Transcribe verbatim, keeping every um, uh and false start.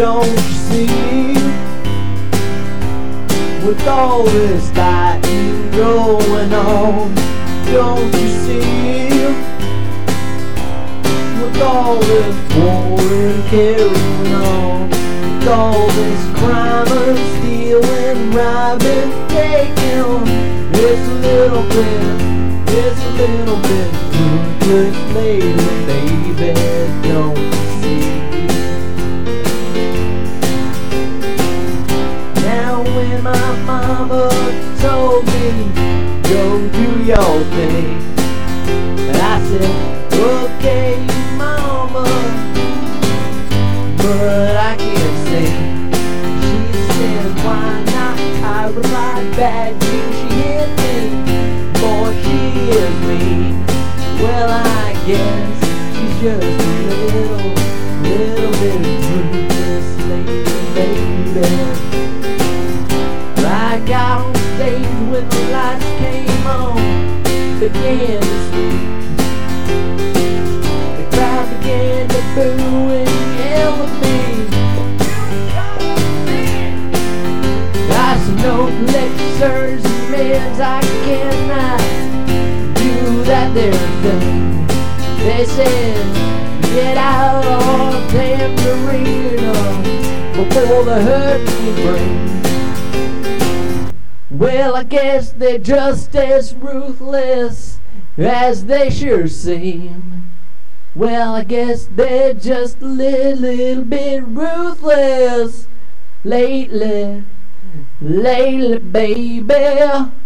Don't you see? With all this fighting going on, don't you see? With all this war and carrying on, with all this crime and stealing, robbing, taking, it's a little bit, it's a little bit ruthless lately, baby, don't you see? Now when my mama told me, go do your thing, I said, okay, mama, but I can't sing. She said, why not? I replied back, you, she hit me, boy, she is mean. Well, I guess she's just a little, little bit ruthless lady, baby. I got on stage when the lights came on, began to speak. The crowd began to boo and yell at me. I said, no lectures and meds, I cannot do that there thing. They said, get out of damn arena before the hurt you bring. Well, I guess they're just as ruthless as they sure seem. Well, I guess they're just a little, little bit ruthless lately, lately, baby.